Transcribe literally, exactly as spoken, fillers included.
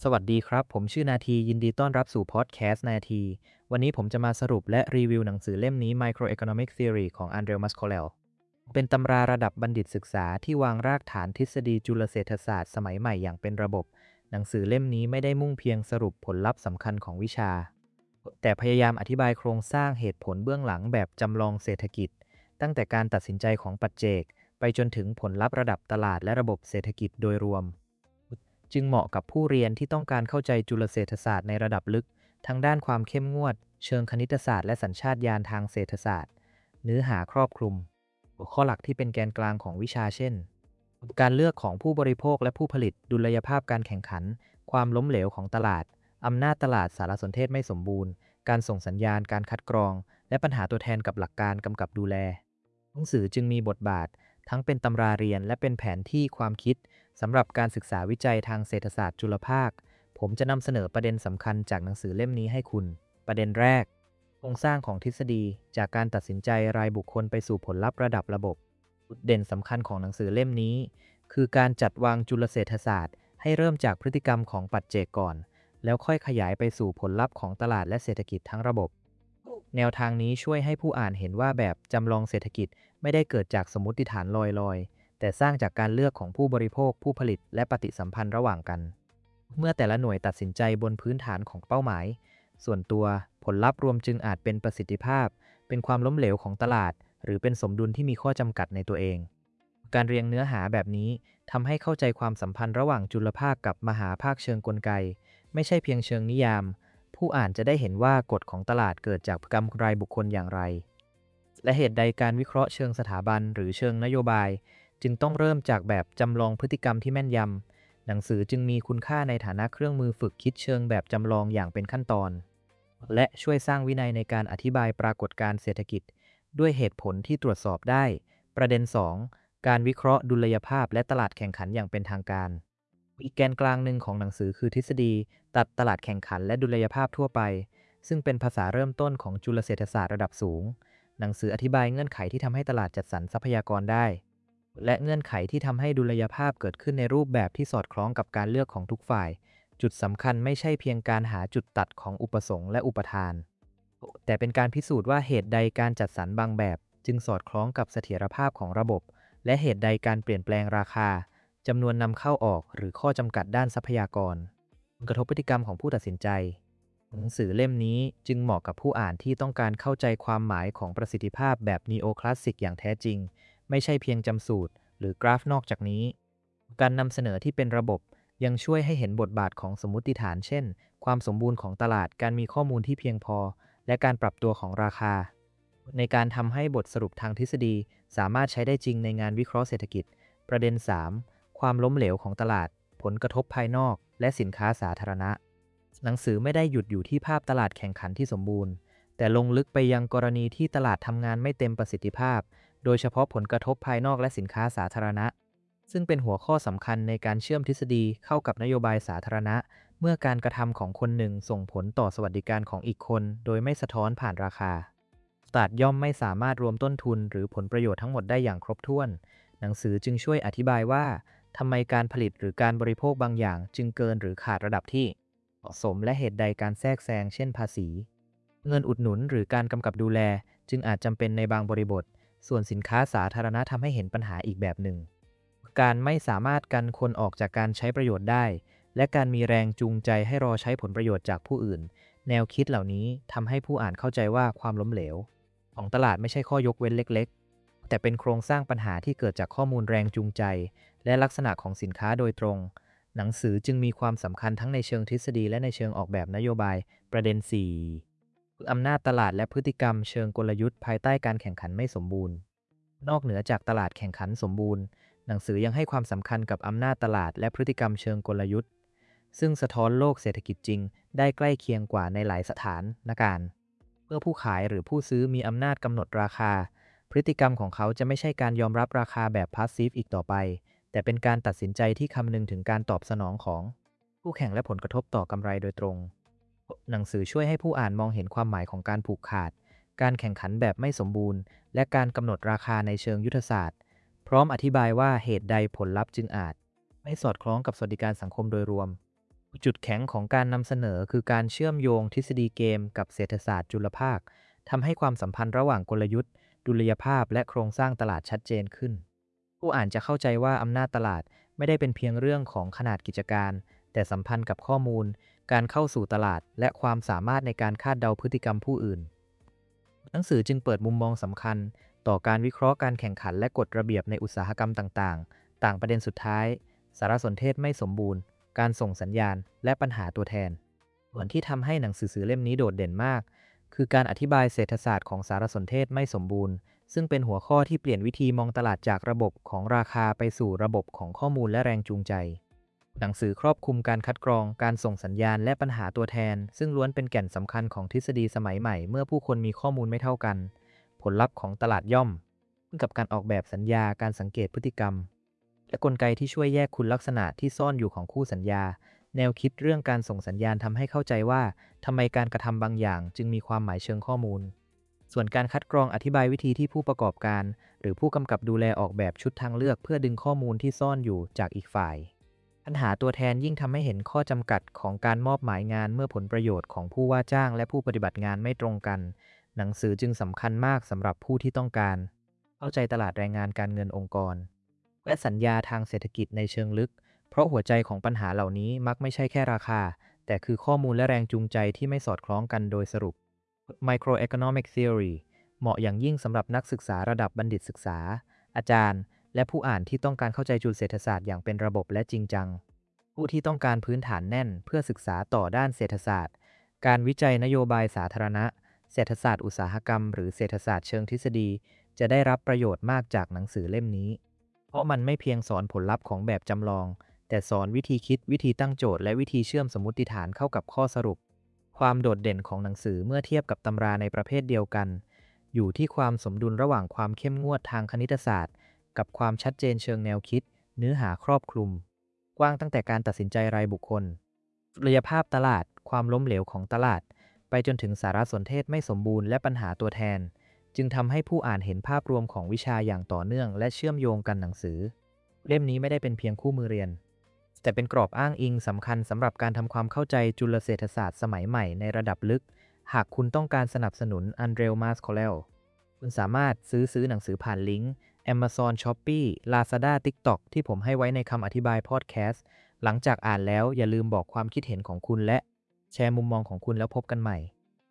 สวัสดีครับผมชื่อนาทียินดีต้อนรับสู่พอดแคสต์นาทีวันนี้ผมจะมาสรุปและรีวิวหนังสือเล่มนี้ Microeconomic Theory ของ Andre Mascolell เป็นตำราระดับบัณฑิตศึกษาที่วางรากฐานทฤษฎีจุลเศรษฐศาสตร์สมัยใหม่อย่างเป็นระบบหนังสือเล่มนี้ไม่ได้มุ่งเพียงสรุปผลลัพธ์สำคัญของวิชาแต่พยายามอธิบายโครงสร้างเหตุผลเบื้องหลังแบบจำลองเศรษฐกิจตั้งแต่การตัดสินใจของปัจเจกไปจนถึงผลลัพธ์ระดับตลาดและระบบเศรษฐกิจโดยรวม จึงเหมาะกับผู้เรียนที่ต้องการเข้าใจจุลเศรษฐศาสตร์ในระดับลึกทั้งด้านความเข้มงวดเชิงคณิตศาสตร์และสัญชาตญาณทางเศรษฐศาสตร์เนื้อหาครอบคลุมหัวข้อหลักที่เป็นแกนกลางของวิชาเช่นการเลือกของผู้บริโภคและผู้ผลิตดุลยภาพการแข่งขันความล้มเหลวของตลาดอำนาจตลาดสารสนเทศไม่สมบูรณ์การส่งสัญญาณการคัดกรองและปัญหาตัวแทนกับหลักการกำกับดูแลหนังสือจึงมีบทบาททั้งเป็นตำราเรียนและเป็นแผนที่ความคิด สำหรับการศึกษาวิจัยทางเศรษฐศาสตร์จุลภาค ผมจะนำเสนอประเด็นสำคัญจากหนังสือเล่มนี้ให้คุณ ประเด็นแรกโครงสร้างของทฤษฎีจากการตัดสินใจรายบุคคลไปสู่ผลลัพธ์ระดับระบบจุดเด่นสำคัญของหนังสือเล่มนี้ คือการจัดวางจุลเศรษฐศาสตร์ให้เริ่มจากพฤติกรรมของปัจเจกก่อน แล้วค่อยขยายไปสู่ผลลัพธ์ของตลาดและเศรษฐกิจทั้งระบบ แนวทางนี้ช่วยให้ผู้อ่านเห็นว่าแบบจำลองเศรษฐกิจไม่ได้เกิดจากสมมติฐานลอยๆ แต่สร้างจากการเลือกของผู้บริโภคผู้ผลิตและปฏิสัมพันธ์ระหว่างกัน เมื่อแต่ละหน่วยตัดสินใจบนพื้นฐานของเป้าหมาย ส่วนตัวผลลัพธ์รวมจึงอาจเป็นประสิทธิภาพ เป็นความล้มเหลวของตลาด หรือเป็นสมดุลที่มีข้อจำกัดในตัวเอง การเรียงเนื้อหาแบบนี้ทำให้เข้าใจความสัมพันธ์ระหว่างจุลภาคกับมหาภาคเชิงกลไก ไม่ใช่เพียงเชิงนิยาม ผู้อ่านจะได้เห็นว่ากฎของตลาดเกิดจากกรรมรายบุคคลอย่างไร และเหตุใดการวิเคราะห์เชิงสถาบันหรือเชิงนโยบาย จึงต้องเริ่มจากแบบจำลองพฤติกรรมที่แม่นยำ หนังสือจึงมีคุณค่าในฐานะเครื่องมือฝึกคิดเชิงแบบจำลองอย่างเป็นขั้นตอน และช่วยสร้างวินัยในการอธิบายปรากฏการณ์เศรษฐกิจด้วยเหตุผลที่ตรวจสอบได้ ประเด็น สอง การวิเคราะห์ดุลยภาพและตลาดแข่งขันอย่างเป็นทางการ อีกแกนกลางหนึ่งของหนังสือคือทฤษฎีตัดตลาดแข่งขันและดุลยภาพทั่วไป ซึ่งเป็นภาษาเริ่มต้นของจุลเศรษฐศาสตร์ระดับสูง หนังสืออธิบายเงื่อนไขที่ทำให้ตลาดจัดสรรทรัพยากรได้ และเงื่อนไขที่ทำให้ดุลยภาพเกิดขึ้นในรูปแบบที่สอดคล้องกับการเลือกของทุกฝ่าย จุดสำคัญไม่ใช่เพียงการหาจุดตัดของอุปสงค์และอุปทาน แต่เป็นการพิสูจน์ว่าเหตุใดการจัดสรรบางแบบจึงสอดคล้องกับเสถียรภาพของระบบ และเหตุใดการเปลี่ยนแปลงราคาจำนวนนำเข้าออกหรือข้อจำกัดด้านทรัพยากรกระทบพฤติกรรมของผู้ตัดสินใจหนังสือเล่มนี้จึงเหมาะกับผู้อ่านที่ต้องการเข้าใจความหมายของประสิทธิภาพแบบนีโอคลาสสิกอย่างแท้จริงไม่ใช่เพียงจำสูตรหรือกราฟนอกจากนี้การนำเสนอที่เป็นระบบยังช่วยให้เห็นบทบาทของสมมุติฐานเช่นความสมบูรณ์ของตลาดการมีข้อมูลที่เพียงพอและการปรับตัวของราคาในการทำให้บทสรุปทางทฤษฎีสามารถใช้ได้จริงในงานวิเคราะห์เศรษฐกิจประเด็น สาม ความล้มเหลวของตลาดผลกระทบภายนอกและสินค้าสาธารณะหนังสือไม่ได้หยุดอยู่ที่ภาพตลาดแข่งขันที่สมบูรณ์แต่ลงลึกไปยังกรณีที่ตลาดทำงานไม่เต็มประสิทธิภาพโดยเฉพาะผลกระทบภายนอกและสินค้าสาธารณะซึ่งเป็นหัวข้อสำคัญในการเชื่อมทฤษฎีเข้ากับนโยบายสาธารณะเมื่อการกระทำของคนหนึ่งส่งผลต่อสวัสดิการของอีกคนโดยไม่สะท้อนผ่านราคาตลาดย่อมไม่สามารถรวมต้นทุนหรือผลประโยชน์ทั้งหมดได้อย่างครบถ้วนหนังสือจึงช่วยอธิบายว่าทำไมการผลิตหรือการบริโภคบางอย่างจึงเกินหรือขาดระดับที่เหมาะสมและเหตุใดการแทรกแซงเช่นภาษีเงินอุดหนุนหรือการกำกับดูแลจึงอาจจำเป็นในบางบริบทส่วนสินค้าสาธารณะทำให้เห็นปัญหาอีกแบบหนึ่งการไม่สามารถกันคนออกจากการใช้ประโยชน์ได้และการมีแรงจูงใจให้รอใช้ผลประโยชน์จากผู้อื่นแนวคิดเหล่านี้ทำให้ผู้อ่านเข้าใจว่าความล้มเหลวของตลาดไม่ใช่ข้อยกเว้นเล็กๆแต่เป็นโครงสร้างปัญหาที่เกิดจากข้อมูลแรงจูงใจและลักษณะของสินค้าโดยตรงหนังสือจึงมีความสำคัญทั้งในเชิงทฤษฎีและในเชิงออกแบบนโยบายประเด็น สี่ อำนาจตลาดและพฤติกรรมเชิงกลยุทธ์ภายใต้การแข่งขันไม่สมบูรณ์นอกเหนือจากตลาดแข่งขันสมบูรณ์หนังสือยังให้ความสำคัญกับอำนาจตลาดและพฤติกรรมเชิงกลยุทธ์ซึ่งสะท้อนโลกเศรษฐกิจจริงได้ใกล้เคียงกว่าในหลายสถานการณ์เมื่อผู้ขายหรือผู้ซื้อมีอำนาจกำหนดราคาพฤติกรรมของเขาจะไม่ใช่การยอมรับราคาแบบพาสซีฟอีกต่อไปแต่เป็นการตัดสินใจที่คำนึงถึงการตอบสนองของคู่แข่งและผลกระทบต่อกำไรโดยตรงหนังสือช่วยให้ผู้อ่านมองเห็นความหมายของการผูกขาดการแข่งขันแบบไม่สมบูรณ์และการกำหนดราคาในเชิงยุทธศาสตร์พร้อมอธิบายว่าเหตุใดผลลัพธ์จึงอาจไม่สอดคล้องกับสวัสดิการสังคมโดยรวมจุดแข็งของการนำเสนอคือการเชื่อมโยงทฤษฎีเกมกับเศรษฐศาสตร์จุลภาคทำให้ความสัมพันธ์ระหว่างกลยุทธ์ดุลยภาพและโครงสร้างตลาดชัดเจนขึ้นผู้อ่านจะเข้าใจว่าอำนาจตลาดไม่ได้เป็นเพียงเรื่องของขนาดกิจการแต่สัมพันธ์กับข้อมูลการเข้าสู่ตลาดและความสามารถในการคาดเดาพฤติกรรมผู้อื่นหนังสือจึงเปิดมุมมองสำคัญต่อการวิเคราะห์การแข่งขันและกฎระเบียบในอุตสาหกรรมต่างๆต่างประเด็นสุดท้ายสารสนเทศไม่สมบูรณ์การส่งสัญญาณและปัญหาตัวแทนส่วนที่ทำให้หนังสือเล่มนี้โดดเด่นมากคือการอธิบายเศรษฐศาสตร์ของสารสนเทศไม่สมบูรณ์ซึ่งเป็นหัวข้อที่เปลี่ยนวิธีมองตลาดจากระบบของราคาไปสู่ระบบของข้อมูลและแรงจูงใจหนังสือครอบคลุมการคัดกรองการส่งสัญญาณและปัญหาตัวแทนซึ่งล้วนเป็นแก่นสำคัญของทฤษฎีสมัยใหม่เมื่อผู้คนมีข้อมูลไม่เท่ากันผลลัพธ์ของตลาดย่อมขึ้นกับการออกแบบสัญญาการสังเกตพฤติกรรมและกลไกที่ช่วยแยกคุณลักษณะที่ซ่อนอยู่ของคู่สัญญาแนวคิดเรื่องการส่งสัญญาณทำให้เข้าใจว่าทำไมการกระทำบางอย่างจึงมีความหมายเชิงข้อมูลส่วนการคัดกรองอธิบายวิธีที่ผู้ประกอบการหรือผู้กำกับดูแลออกแบบชุดทางเลือกเพื่อดึงข้อมูลที่ซ่อนอยู่จากอีกฝ่ายปัญหาตัวแทนยิ่งทำให้เห็นข้อจำกัดของการมอบหมายงานเมื่อผลประโยชน์ของผู้ว่าจ้างและผู้ปฏิบัติงานไม่ตรงกันหนังสือจึงสำคัญมากสำหรับผู้ที่ต้องการเข้าใจตลาดแรงงานการเงินองค์กรและสัญญาทางเศรษฐกิจในเชิงลึกเพราะหัวใจของปัญหาเหล่านี้มักไม่ใช่แค่ราคาแต่คือข้อมูลและแรงจูงใจที่ไม่สอดคล้องกันโดยสรุป Microeconomic Theory เหมาะอย่างยิ่งสำหรับนักศึกษาระดับบัณฑิตศึกษาอาจารย์และผู้อ่านที่ต้องการเข้าใจจุลเศรษฐศาสตร์อย่างเป็นระบบและจริงจังผู้ที่ต้องการพื้นฐานแน่นเพื่อศึกษาต่อด้านเศรษฐศาสตร์การวิจัยนโยบายสาธารณะเศรษฐศาสตร์อุตสาหกรรมหรือเศรษฐศาสตร์เชิงทฤษฎีจะได้รับประโยชน์มากจากหนังสือเล่มนี้เพราะมันไม่เพียงสอนผลลัพธ์ของแบบจำลองแต่สอนวิธีคิดวิธีตั้งโจทย์และวิธีเชื่อมสมมติฐานเข้ากับข้อสรุปความโดดเด่นของหนังสือเมื่อเทียบกับตำราในประเภทเดียวกันอยู่ที่ความสมดุลระหว่างความเข้มงวดทางคณิตศาสตร์กับความชัดเจนเชิงแนวคิดเนื้อหาครอบคลุมกว้างตั้งแต่การตัดสินใจรายบุคคลศักยภาพตลาดความล้มเหลวของตลาดไปจนถึงสารสนเทศไม่สมบูรณ์และปัญหาตัวแทนจึงทำให้ผู้อ่านเห็นภาพรวมของวิชาอย่างต่อเนื่องและเชื่อมโยงกันหนังสือเล่มนี้ไม่ได้เป็นเพียงคู่มือเรียนแต่เป็นกรอบอ้างอิงสำคัญสำหรับการทำความเข้าใจจุลเศรษฐศาสตร์สมัยใหม่ในระดับลึกหากคุณต้องการสนับสนุนอันเดรลมาสโคเลลคุณสามารถซื้อซื้อหนังสือผ่านลิงก์ Amazon Shopee Lazada TikTok ที่ผมให้ไว้ในคำอธิบายพอดแคสต์หลังจากอ่านแล้วอย่าลืมบอกความคิดเห็นของคุณและแชร์มุมมองของคุณแล้วพบกันใหม่